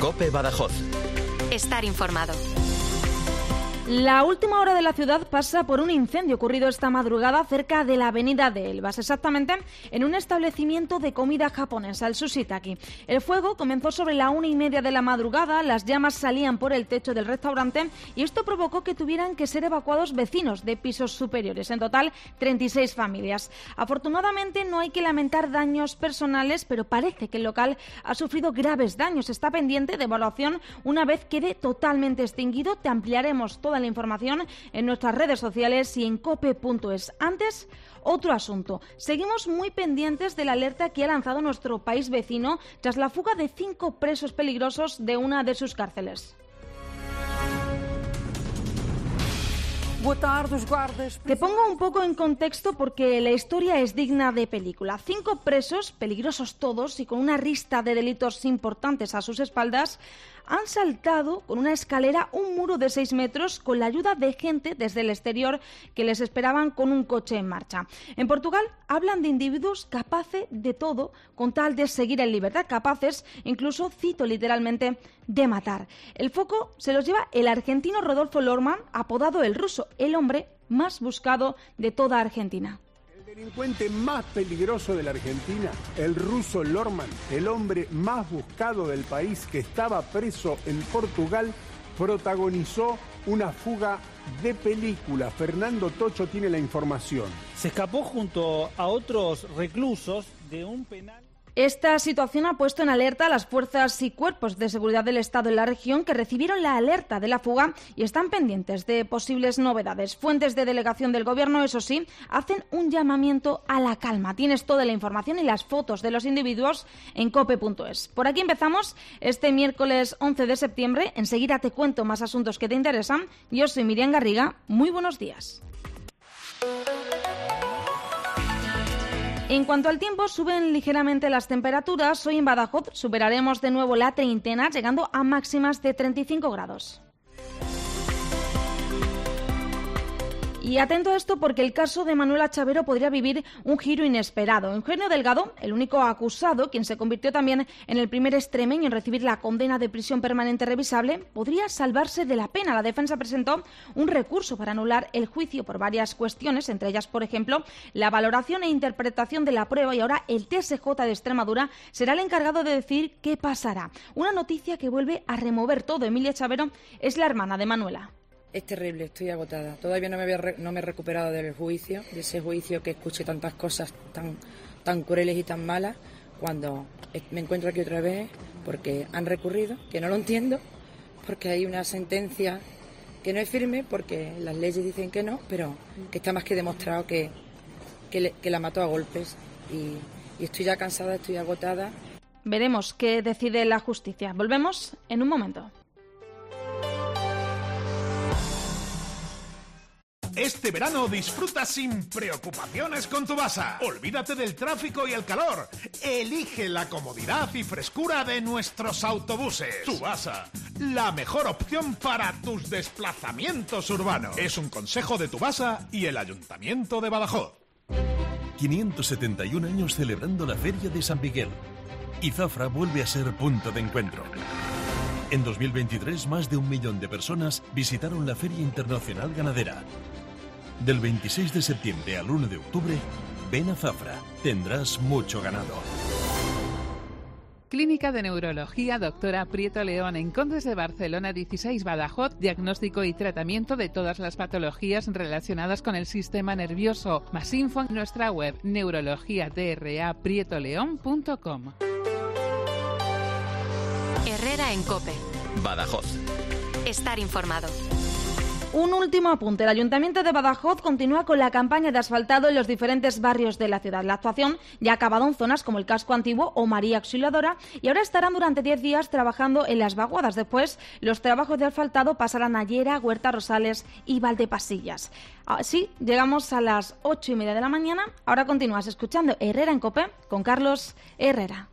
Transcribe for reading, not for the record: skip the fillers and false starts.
COPE Badajoz. Estar informado. La última hora de la ciudad pasa por un incendio ocurrido esta madrugada cerca de la avenida de Elvas, exactamente en un establecimiento de comida japonesa, el Sushitaki. El fuego comenzó sobre la 1:30 de la madrugada, las llamas salían por el techo del restaurante y esto provocó que tuvieran que ser evacuados vecinos de pisos superiores, en total 36 familias. Afortunadamente no hay que lamentar daños personales, pero parece que el local ha sufrido graves daños. Está pendiente de evaluación una vez quede totalmente extinguido. Te ampliaremos toda la información en nuestras redes sociales y en cope.es. Antes, otro asunto. Seguimos muy pendientes de la alerta que ha lanzado nuestro país vecino tras la fuga de 5 presos peligrosos de una de sus cárceles. Te pongo un poco en contexto porque la historia es digna de película. 5 presos, peligrosos todos y con una lista de delitos importantes a sus espaldas, han saltado con una escalera un muro de 6 metros con la ayuda de gente desde el exterior que les esperaban con un coche en marcha. En Portugal hablan de individuos capaces de todo con tal de seguir en libertad, capaces, incluso, cito literalmente, de matar. El foco se los lleva el argentino Rodolfo Lorman, apodado el Ruso, el hombre más buscado de toda Argentina. El delincuente más peligroso de la Argentina, el ruso Lorman, el hombre más buscado del país que estaba preso en Portugal, protagonizó una fuga de película. Fernando Tocho tiene la información. Se escapó junto a otros reclusos de un penal. Esta situación ha puesto en alerta a las fuerzas y cuerpos de seguridad del Estado en la región que recibieron la alerta de la fuga y están pendientes de posibles novedades. Fuentes de delegación del Gobierno, eso sí, hacen un llamamiento a la calma. Tienes toda la información y las fotos de los individuos en cope.es. Por aquí empezamos este miércoles 11 de septiembre. Enseguida te cuento más asuntos que te interesan. Yo soy Miriam Garriga. Muy buenos días. En cuanto al tiempo, suben ligeramente las temperaturas. Hoy en Badajoz superaremos de nuevo la treintena, llegando a máximas de 35 grados. Y atento a esto porque el caso de Manuela Chavero podría vivir un giro inesperado. Eugenio Delgado, el único acusado, quien se convirtió también en el primer extremeño en recibir la condena de prisión permanente revisable, podría salvarse de la pena. La defensa presentó un recurso para anular el juicio por varias cuestiones, entre ellas, por ejemplo, la valoración e interpretación de la prueba, y ahora el TSJ de Extremadura será el encargado de decir qué pasará. Una noticia que vuelve a remover todo. Emilia Chavero es la hermana de Manuela. Es terrible, estoy agotada. Todavía no me he recuperado del juicio, de ese juicio que escuché tantas cosas tan crueles y tan malas, cuando me encuentro aquí otra vez porque han recurrido, que no lo entiendo, porque hay una sentencia que no es firme, porque las leyes dicen que no, pero que está más que demostrado que la mató a golpes. Y estoy ya cansada, estoy agotada. Veremos qué decide la justicia. Volvemos en un momento. Este verano disfruta sin preocupaciones con Tubasa. Olvídate del tráfico y el calor. Elige la comodidad y frescura de nuestros autobuses. Tubasa, la mejor opción para tus desplazamientos urbanos. Es un consejo de Tubasa y el Ayuntamiento de Badajoz. 571 años celebrando la Feria de San Miguel. Y Zafra vuelve a ser punto de encuentro. En 2023, más de 1 millón de personas visitaron la Feria Internacional Ganadera. Del 26 de septiembre al 1 de octubre, ven a Zafra. Tendrás mucho ganado. Clínica de Neurología Doctora Prieto León en Condes de Barcelona 16 Badajoz. Diagnóstico y tratamiento de todas las patologías relacionadas con el sistema nervioso. Más info en nuestra web neurologiadraprietoleón.com. Herrera en COPE. Badajoz. Estar informado. Un último apunte. El Ayuntamiento de Badajoz continúa con la campaña de asfaltado en los diferentes barrios de la ciudad. La actuación ya ha acabado en zonas como el Casco Antiguo o María Auxiliadora y ahora estarán durante 10 días trabajando en las vaguadas. Después, los trabajos de asfaltado pasarán a Llera, Huerta Rosales y Valdepasillas. Así, llegamos a las 8:30 de la mañana. Ahora continúas escuchando Herrera en COPE con Carlos Herrera.